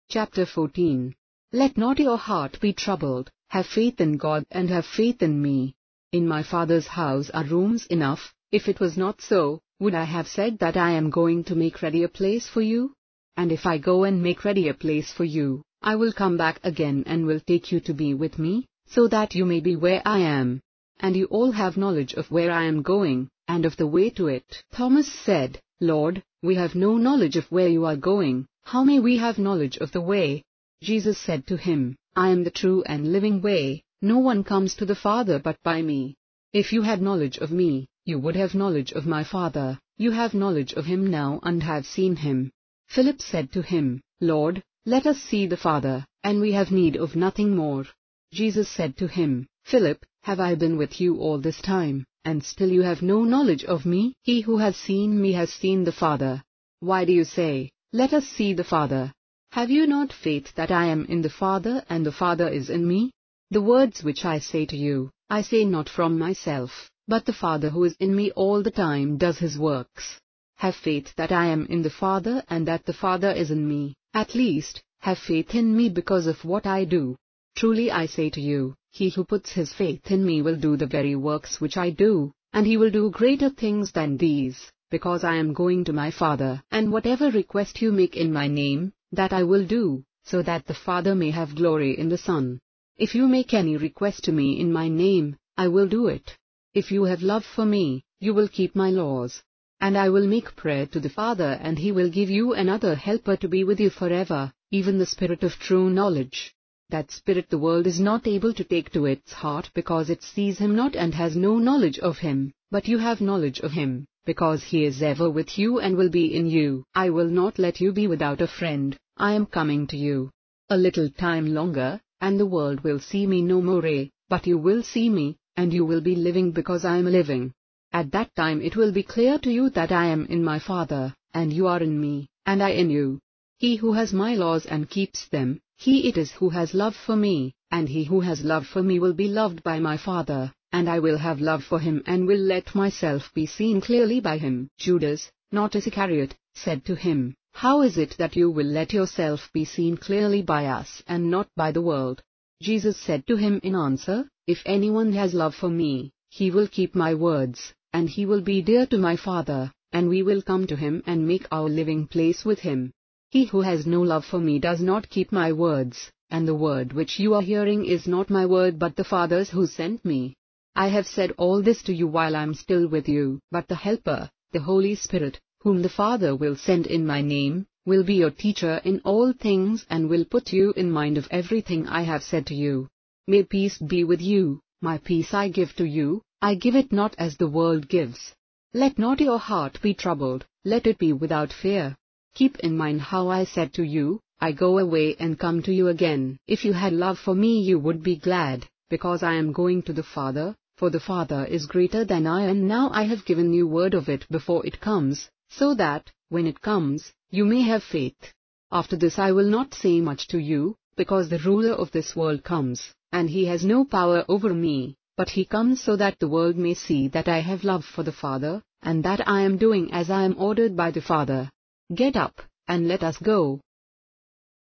Chapter 14. Let not your heart be troubled, have faith in God and have faith in me. In my Father's house are rooms enough. If it was not so, would I have said that I am going to make ready a place for you? And if I go and make ready a place for you, I will come back again and will take you to be with me, so that you may be where I am. And you all have knowledge of where I am going, and of the way to it. Thomas said, Lord, we have no knowledge of where you are going. How may we have knowledge of the way? Jesus said to him, I am the true and living way. No one comes to the Father but by me. If you had knowledge of me, you would have knowledge of my Father. You have knowledge of him now and have seen him. Philip said to him, Lord, let us see the Father, and we have need of nothing more. Jesus said to him, Philip, have I been with you all this time, and still you have no knowledge of me? He who has seen me has seen the Father. Why do you say, let us see the Father? Have you not faith that I am in the Father and the Father is in me? The words which I say to you, I say not from myself, but the Father who is in me all the time does his works. Have faith that I am in the Father and that the Father is in me. At least, have faith in me because of what I do. Truly I say to you, he who puts his faith in me will do the very works which I do, and he will do greater things than these, because I am going to my Father. And whatever request you make in my name, that I will do, so that the Father may have glory in the Son. If you make any request to me in my name, I will do it. If you have love for me, you will keep my laws. And I will make prayer to the Father, and he will give you another helper to be with you forever, even the Spirit of true knowledge. That Spirit the world is not able to take to its heart because it sees him not and has no knowledge of him, but you have knowledge of him, because he is ever with you and will be in you. I will not let you be without a friend. I am coming to you. A little time longer, and the world will see me no more, but you will see me, and you will be living because I am living. At that time it will be clear to you that I am in my Father, and you are in me, and I in you. He who has my laws and keeps them, he it is who has love for me, and he who has love for me will be loved by my Father, and I will have love for him and will let myself be seen clearly by him. Judas, not Iscariot, said to him, How is it that you will let yourself be seen clearly by us and not by the world? Jesus said to him in answer, If anyone has love for me, he will keep my words, and he will be dear to my Father, and we will come to him and make our living place with him. He who has no love for me does not keep my words, and the word which you are hearing is not my word but the Father's who sent me. I have said all this to you while I am still with you, but the Helper, the Holy Spirit, whom the Father will send in my name, will be your teacher in all things and will put you in mind of everything I have said to you. May peace be with you, my peace I give to you, I give it not as the world gives. Let not your heart be troubled, let it be without fear. Keep in mind how I said to you, I go away and come to you again. If you had love for me you would be glad, because I am going to the Father, for the Father is greater than I, and now I have given you word of it before it comes, so that, when it comes, you may have faith. After this I will not say much to you, because the ruler of this world comes, and he has no power over me, but he comes so that the world may see that I have love for the Father, and that I am doing as I am ordered by the Father. Get up, and let us go.